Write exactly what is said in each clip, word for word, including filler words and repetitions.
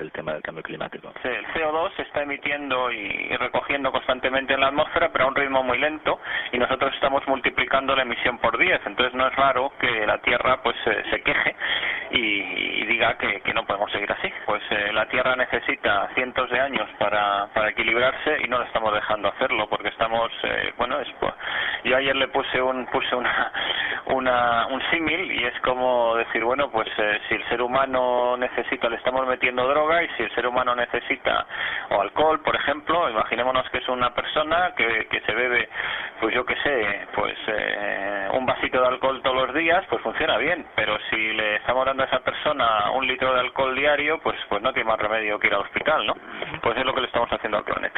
el tema del cambio climático. Sí, el C O dos se está emitiendo y recogiendo constantemente en la atmósfera, pero a un ritmo muy lento, y nosotros estamos multiplicando la emisión por diez. Entonces no es raro que la Tierra pues eh, se queje y, y diga que, que no podemos seguir así. Pues eh, la Tierra necesita cientos de años para, para equilibrarse y no lo estamos dejando hacerlo, porque estamos, eh, bueno, es, pues, yo ayer le puse un puse una, una un símil, y es como decir, bueno, pues eh, si el ser humano necesita, le estamos metiendo droga, y si el ser humano necesita o alcohol, por ejemplo, imaginémonos que es una persona que, que se bebe, pues yo qué sé, pues eh, un vasito de alcohol todos los días, pues funciona bien, pero si le estamos dando a esa persona un litro de alcohol diario, pues pues no tiene más remedio que ir al hospital, ¿no? Pues es lo que le estamos haciendo al planeta.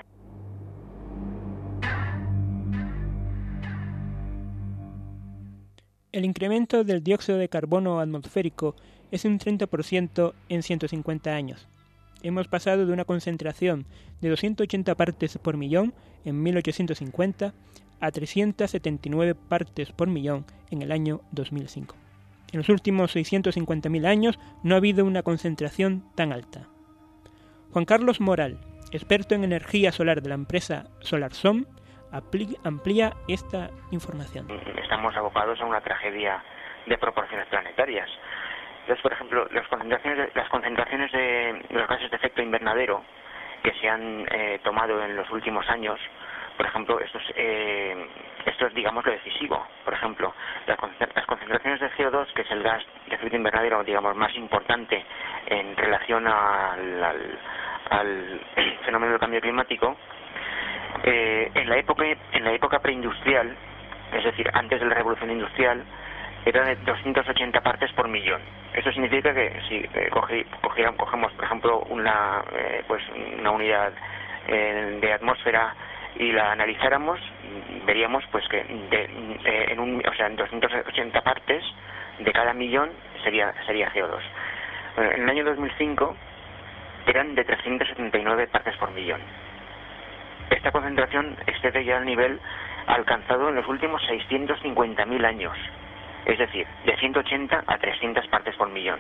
El incremento del dióxido de carbono atmosférico es un treinta por ciento en ciento cincuenta años. Hemos pasado de una concentración de doscientas ochenta partes por millón en mil ochocientos cincuenta a trescientas setenta y nueve partes por millón en el año dos mil cinco. En los últimos seiscientos cincuenta mil años no ha habido una concentración tan alta. Juan Carlos Moral, experto en energía solar de la empresa SolarSom, amplía esta información. Estamos abocados a una tragedia de proporciones planetarias. Entonces, por ejemplo, las concentraciones de, las concentraciones de los gases de efecto invernadero que se han eh, tomado en los últimos años, por ejemplo, esto es, eh, esto es, digamos, lo decisivo. Por ejemplo, las, las concentraciones de C O dos, que es el gas de efecto invernadero, digamos, más importante en relación al, al, al fenómeno del cambio climático, eh, en la época en la época preindustrial, es decir, antes de la revolución industrial, era de doscientas ochenta partes por millón. Eso significa que si eh, coge, cogiéramos, cogemos, por ejemplo, una eh, pues una unidad eh, de atmósfera y la analizáramos, veríamos pues que de, eh, en un, o sea, en doscientas ochenta partes de cada millón sería sería C O dos. Bueno, en el año dos mil cinco eran de trescientas setenta y nueve partes por millón. Esta concentración excede ya el nivel alcanzado en los últimos seiscientos cincuenta mil años, es decir, de ciento ochenta a trescientas partes por millón.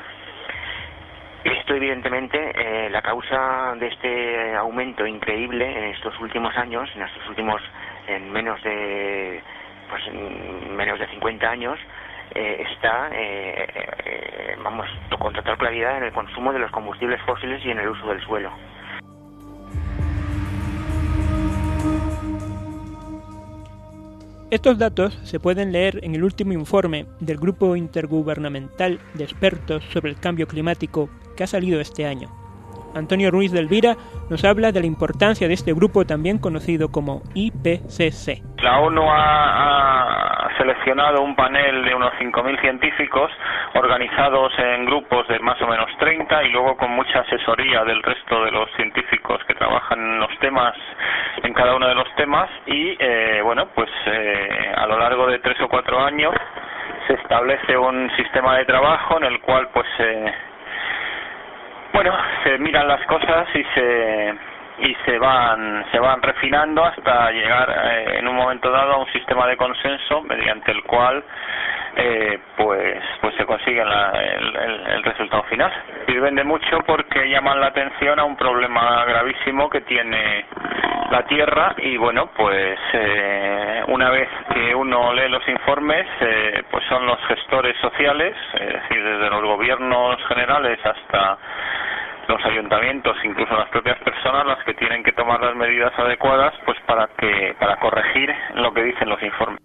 Esto, evidentemente, eh, la causa de este aumento increíble en estos últimos años, en estos últimos, en menos de, pues, en menos de cincuenta años, eh, está, eh, eh, vamos, con total claridad en el consumo de los combustibles fósiles y en el uso del suelo. Estos datos se pueden leer en el último informe del Grupo Intergubernamental de Expertos sobre el Cambio Climático que ha salido este año. Antonio Ruiz de Elvira nos habla de la importancia de este grupo, también conocido como I P C C. La ONU ha, ha seleccionado un panel de unos cinco mil científicos organizados en grupos de más o menos treinta, y luego con mucha asesoría del resto de los científicos que trabajan en los temas, en cada uno de los temas, y eh, bueno, pues eh, a lo largo de tres o cuatro años se establece un sistema de trabajo en el cual pues eh, bueno, se miran las cosas y se y se van se van refinando hasta llegar eh, en un momento dado a un sistema de consenso mediante el cual eh, pues pues se consigue la, el, el, el resultado final. Sirven de mucho porque llaman la atención a un problema gravísimo que tiene la Tierra, y bueno, pues eh, una vez que uno lee los informes, eh, pues son los gestores sociales, es decir, desde los gobiernos generales hasta los ayuntamientos, incluso las propias personas, las que tienen que tomar las medidas adecuadas pues para que para corregir lo que dicen los informes.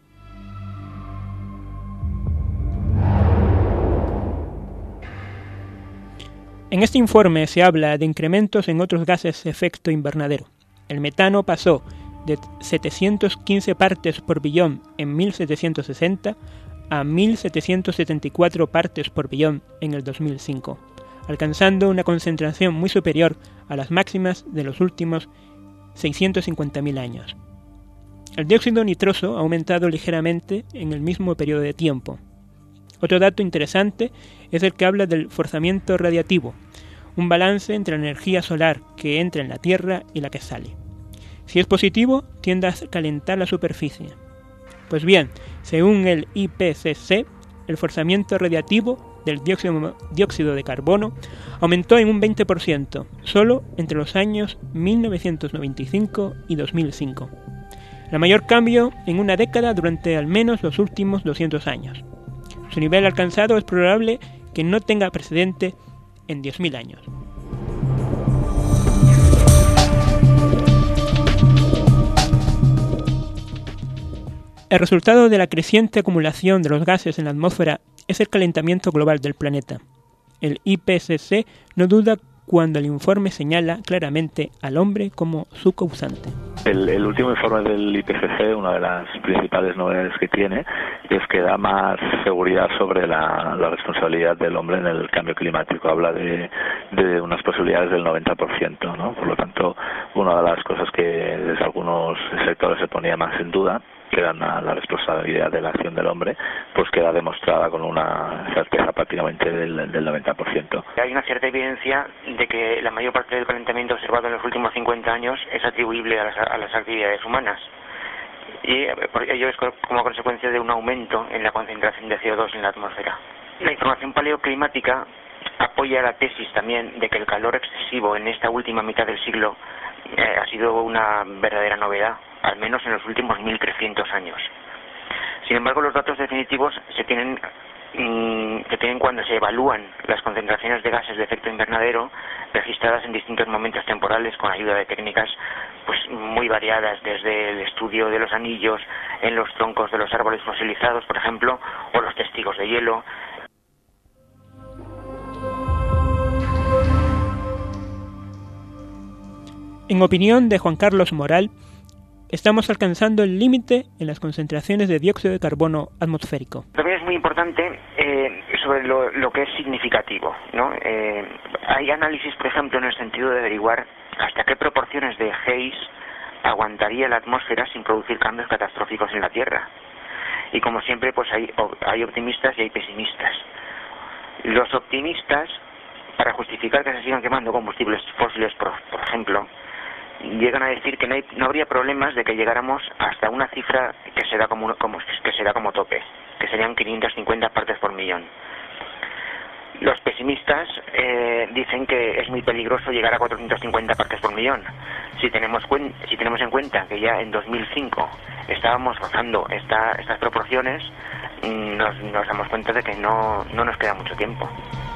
En este informe se habla de incrementos en otros gases de efecto invernadero. El metano pasó de setecientas quince partes por billón en mil setecientos sesenta a mil setecientas setenta y cuatro partes por billón en el dos mil cinco, alcanzando una concentración muy superior a las máximas de los últimos seiscientos cincuenta mil años. El dióxido nitroso ha aumentado ligeramente en el mismo periodo de tiempo. Otro dato interesante es el que habla del forzamiento radiativo, un balance entre la energía solar que entra en la Tierra y la que sale. Si es positivo, tiende a calentar la superficie. Pues bien, según el I P C C, el forzamiento radiativo del dióxido, dióxido de carbono aumentó en un veinte por ciento, solo entre los años mil novecientos noventa y cinco y dos mil cinco. El mayor cambio en una década durante al menos los últimos doscientos años. Su nivel alcanzado es probable que no tenga precedente en diez mil años. El resultado de la creciente acumulación de los gases en la atmósfera es el calentamiento global del planeta. El I P C C no duda cuando el informe señala claramente al hombre como su causante. El, el último informe del I P C C, una de las principales novedades que tiene, es que da más seguridad sobre la, la responsabilidad del hombre en el cambio climático. Habla de, de unas posibilidades del noventa por ciento, ¿no? Por lo tanto, una de las cosas que desde algunos sectores se ponía más en duda, que era la, la responsabilidad de la acción del hombre, pues queda demostrada con una certeza prácticamente del, del noventa por ciento. Hay una cierta evidencia de que la mayor parte del calentamiento observado en los últimos cincuenta años es atribuible a las, a las actividades humanas. Y por ello es como consecuencia de un aumento en la concentración de C O dos en la atmósfera. La información paleoclimática apoya la tesis también de que el calor excesivo en esta última mitad del siglo eh, ha sido una verdadera novedad, al menos en los últimos mil trescientos años. Sin embargo, los datos definitivos se tienen, mmm, se tienen cuando se evalúan las concentraciones de gases de efecto invernadero registradas en distintos momentos temporales con ayuda de técnicas pues muy variadas, desde el estudio de los anillos en los troncos de los árboles fosilizados, por ejemplo, o los testigos de hielo. En opinión de Juan Carlos Moral, estamos alcanzando el límite en las concentraciones de dióxido de carbono atmosférico. También es muy importante eh, sobre lo, lo que es significativo, ¿no? Eh, hay análisis, por ejemplo, en el sentido de averiguar hasta qué proporciones de haze aguantaría la atmósfera sin producir cambios catastróficos en la Tierra. Y como siempre, pues hay, hay optimistas y hay pesimistas. Los optimistas, para justificar que se sigan quemando combustibles fósiles, por, por ejemplo, llegan a decir que no, hay, no habría problemas de que llegáramos hasta una cifra que será como, como, que será como tope, que serían quinientas cincuenta partes por millón. Los pesimistas eh, dicen que es muy peligroso llegar a cuatrocientas cincuenta partes por millón. Si tenemos, cuen, si tenemos en cuenta que ya en dos mil cinco estábamos rozando esta, estas proporciones, nos, nos damos cuenta de que no, no nos queda mucho tiempo.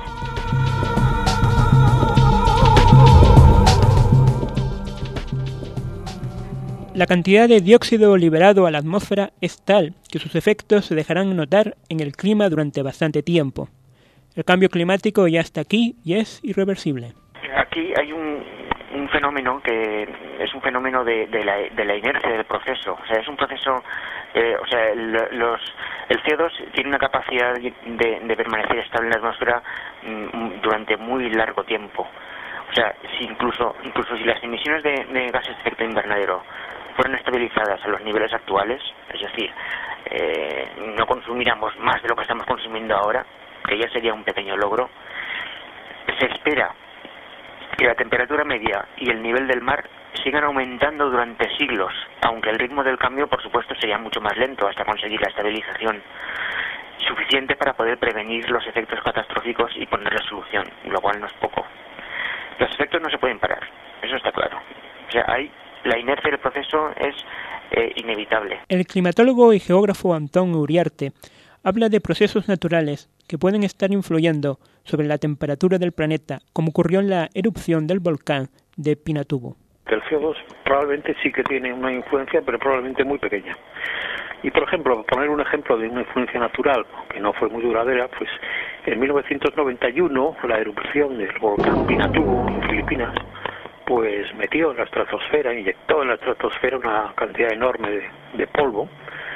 La cantidad de dióxido liberado a la atmósfera es tal que sus efectos se dejarán notar en el clima durante bastante tiempo. El cambio climático ya está aquí y es irreversible. Aquí hay un, un fenómeno que es un fenómeno de, de, la, de la inercia del proceso. O sea, es un proceso, eh, o sea, el, los, el C O dos tiene una capacidad de, de permanecer estable en la atmósfera mm, durante muy largo tiempo. O sea, si incluso, incluso si las emisiones de, de gases de efecto invernadero fueron estabilizadas a los niveles actuales, es decir, eh, no consumiéramos más de lo que estamos consumiendo ahora, que ya sería un pequeño logro, se espera que la temperatura media y el nivel del mar sigan aumentando durante siglos, aunque el ritmo del cambio, por supuesto, sería mucho más lento hasta conseguir la estabilización suficiente para poder prevenir los efectos catastróficos y ponerle solución, lo cual no es poco. Los efectos no se pueden parar, eso está claro. O sea, hay, la inercia del proceso es eh, inevitable. El climatólogo y geógrafo Antón Uriarte habla de procesos naturales que pueden estar influyendo sobre la temperatura del planeta, como ocurrió en la erupción del volcán de Pinatubo. El C O dos probablemente sí que tiene una influencia, pero probablemente muy pequeña. Y, por ejemplo, poner un ejemplo de una influencia natural, que no fue muy duradera, pues en mil novecientos noventa y uno la erupción del volcán Pinatubo en Filipinas, pues metió en la estratosfera, inyectó en la estratosfera una cantidad enorme de, de polvo,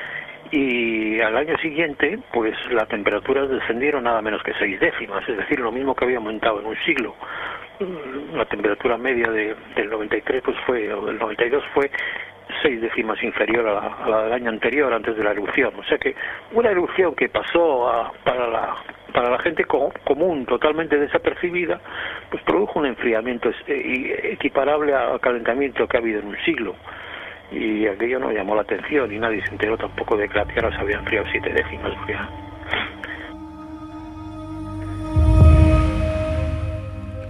y al año siguiente, pues las temperaturas descendieron nada menos que seis décimas, es decir, lo mismo que había aumentado en un siglo. La temperatura media de, del noventa y tres, pues fue, o del noventa y dos fue seis décimas inferior a la, a la del año anterior, antes de la erupción. O sea que una erupción que pasó a, para la para la gente co- común, totalmente desapercibida, pues produjo un enfriamiento eh, equiparable al calentamiento que ha habido en un siglo. Y aquello no llamó la atención y nadie se enteró tampoco de que la Tierra se había enfriado siete décimas. Porque...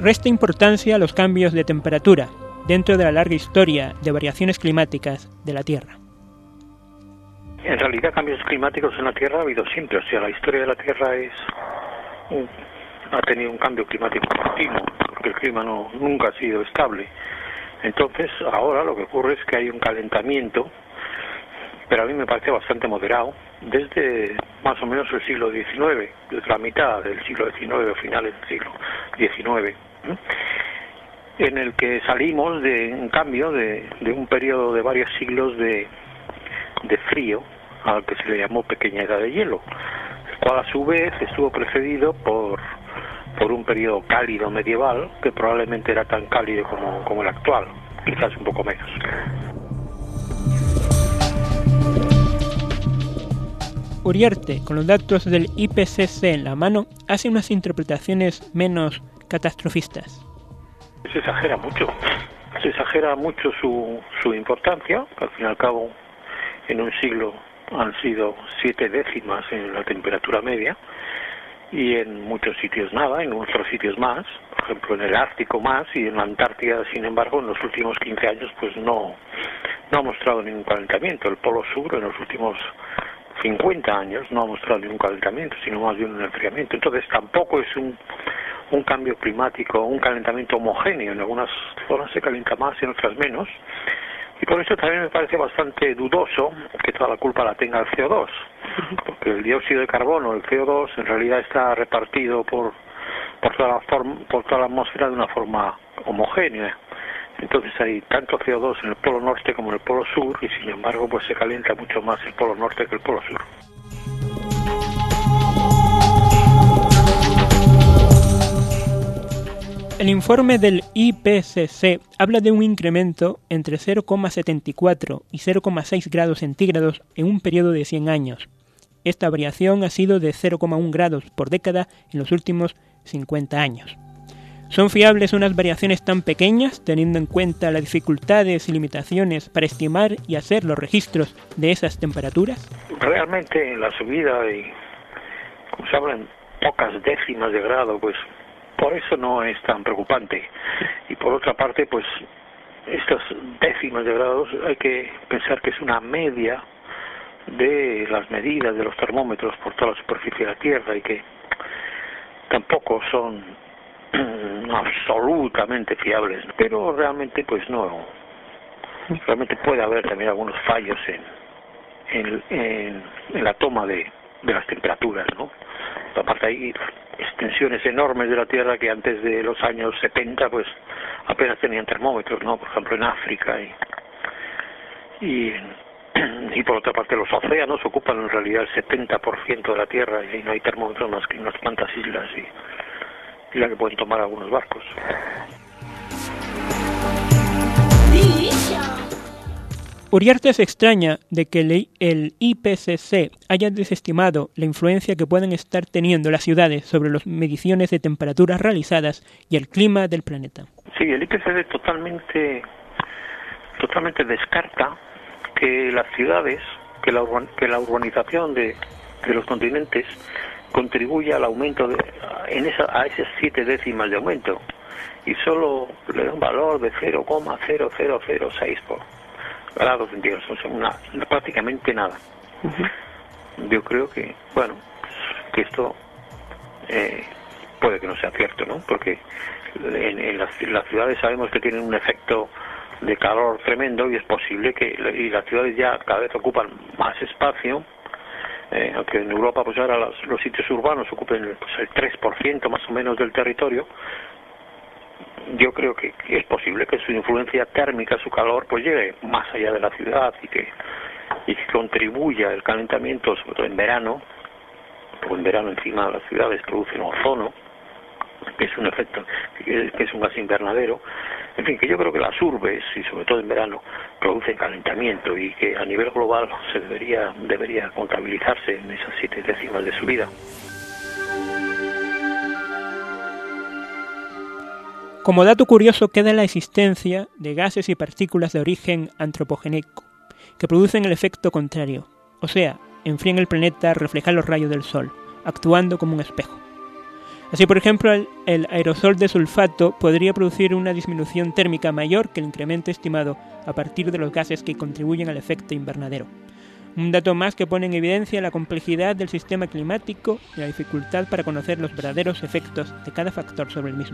resta importancia a los cambios de temperatura dentro de la larga historia de variaciones climáticas de la Tierra. En realidad cambios climáticos en la Tierra ha habido siempre, o sea, la historia de la Tierra es un, ha tenido un cambio climático continuo, porque el clima no, nunca ha sido estable. Entonces, ahora lo que ocurre es que hay un calentamiento, pero a mí me parece bastante moderado, desde más o menos el siglo diecinueve, desde la mitad del siglo diecinueve o finales del siglo diecinueve, ¿eh? en el que salimos de un cambio de, de un periodo de varios siglos de de frío, al que se le llamó pequeña edad de hielo, el cual a su vez estuvo precedido por por un periodo cálido medieval, que probablemente era tan cálido como, como el actual, quizás un poco menos. Uriarte, con los datos del I P C C en la mano, hace unas interpretaciones menos catastrofistas. Se exagera mucho, se exagera mucho su, su importancia, que al fin y al cabo en un siglo han sido siete décimas en la temperatura media, y en muchos sitios nada, en otros sitios más, por ejemplo en el Ártico más, y en la Antártida, sin embargo, en los últimos quince años pues no, no ha mostrado ningún calentamiento. El Polo Sur en los últimos cincuenta años no ha mostrado ningún calentamiento, sino más bien un enfriamiento. Entonces tampoco es un, un cambio climático, un calentamiento homogéneo. En algunas zonas se calienta más y en otras menos. Y por eso también me parece bastante dudoso que toda la culpa la tenga el C O dos, porque el dióxido de carbono, el C O dos, en realidad está repartido por por toda la forma, por toda la atmósfera de una forma homogénea. Entonces hay tanto C O dos en el polo norte como en el polo sur, y sin embargo pues se calienta mucho más el polo norte que el polo sur. El informe del I P C C habla de un incremento entre cero coma setenta y cuatro y cero coma seis grados centígrados en un periodo de cien años. Esta variación ha sido de cero coma uno grados por década en los últimos cincuenta años. ¿Son fiables unas variaciones tan pequeñas, teniendo en cuenta las dificultades y limitaciones para estimar y hacer los registros de esas temperaturas? Realmente la subida, y como se habla en pocas décimas de grado, pues por eso no es tan preocupante. Y por otra parte, pues estas décimas de grados hay que pensar que es una media de las medidas de los termómetros por toda la superficie de la Tierra, y que tampoco son absolutamente fiables, pero realmente pues no, realmente puede haber también algunos fallos en en, en, en la toma de, de las temperaturas, ¿no? Aparte hay extensiones enormes de la Tierra que antes de los años setenta pues apenas tenían termómetros, ¿no? Por ejemplo en África, y y, y por otra parte los océanos ocupan en realidad el setenta por ciento de la Tierra, y ahí no hay termómetros más que en unas cuantas islas y y la que pueden tomar algunos barcos. Uriarte se extraña de que el I P C C haya desestimado la influencia que pueden estar teniendo las ciudades sobre las mediciones de temperaturas realizadas y el clima del planeta. Sí, el I P C C totalmente, totalmente descarta que las ciudades, que la, urban, que la urbanización de, de los continentes contribuye al aumento de, en esa, a esas siete décimas de aumento, y solo le da un valor de cero coma cero cero cero seis por grados centígrados, o sea, una, prácticamente nada. Uh-huh. Yo creo que, bueno, que esto eh, puede que no sea cierto, ¿no? Porque en, en, las, en las ciudades sabemos que tienen un efecto de calor tremendo, y es posible que y las ciudades ya cada vez ocupan más espacio. Eh, aunque en Europa pues ahora los, los sitios urbanos ocupen pues, el tres por ciento más o menos del territorio, yo creo que, que es posible que su influencia térmica, su calor, pues llegue más allá de la ciudad, y que, y que contribuya al calentamiento, sobre todo en verano, porque en verano encima las ciudades producen ozono, que es un efecto, que, que es un gas invernadero. En fin, que yo creo que las urbes, y sobre todo en verano, producen calentamiento, y que a nivel global se debería debería contabilizarse en esas siete décimas de subida. Como dato curioso queda la existencia de gases y partículas de origen antropogénico, que producen el efecto contrario, o sea, enfrían el planeta al reflejar los rayos del Sol, actuando como un espejo. Así, por ejemplo, el, el aerosol de sulfato podría producir una disminución térmica mayor que el incremento estimado a partir de los gases que contribuyen al efecto invernadero. Un dato más que pone en evidencia la complejidad del sistema climático y la dificultad para conocer los verdaderos efectos de cada factor sobre el mismo.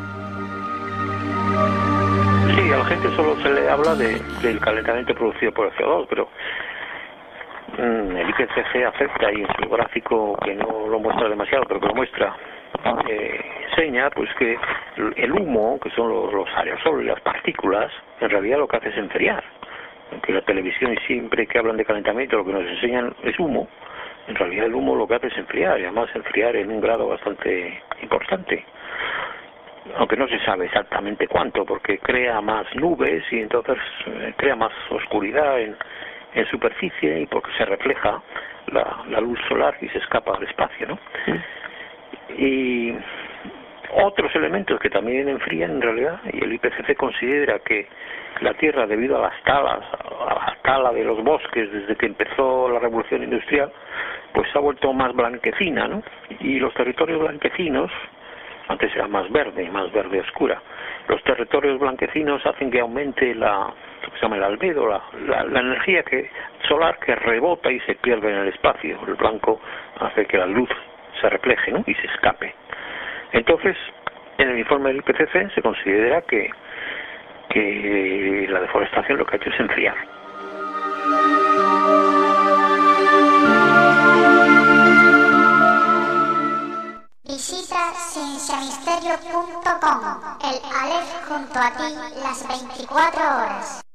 Sí, a la gente solo se le habla de, del calentamiento producido por el C O dos, pero mmm, el I P C C afecta, y en su gráfico, que no lo muestra demasiado, pero que lo muestra, eh, enseña pues que el humo, que son los, los aerosoles, las partículas, en realidad lo que hace es enfriar. Aunque la televisión siempre que hablan de calentamiento lo que nos enseñan es humo, en realidad el humo lo que hace es enfriar, y además enfriar en un grado bastante importante. Aunque no se sabe exactamente cuánto, porque crea más nubes y entonces eh, crea más oscuridad en, en superficie, y porque se refleja la, la luz solar y se escapa al espacio, ¿no? Sí. Y otros elementos que también enfrían en realidad, y el I P C C considera que la Tierra, debido a las talas, a la tala de los bosques desde que empezó la revolución industrial, pues se ha vuelto más blanquecina, ¿no? Y los territorios blanquecinos, antes era más verde, más verde oscura, los territorios blanquecinos hacen que aumente la, lo que se llama el albedo, la, la, la energía que, solar que rebota y se pierde en el espacio. El blanco hace que la luz se refleje, ¿no? Y se escape. Entonces, en el informe del I P C C se considera que, que la deforestación lo que ha hecho es enfriar. Visita ciencia misterio punto com, el Aleph junto a ti las veinticuatro horas.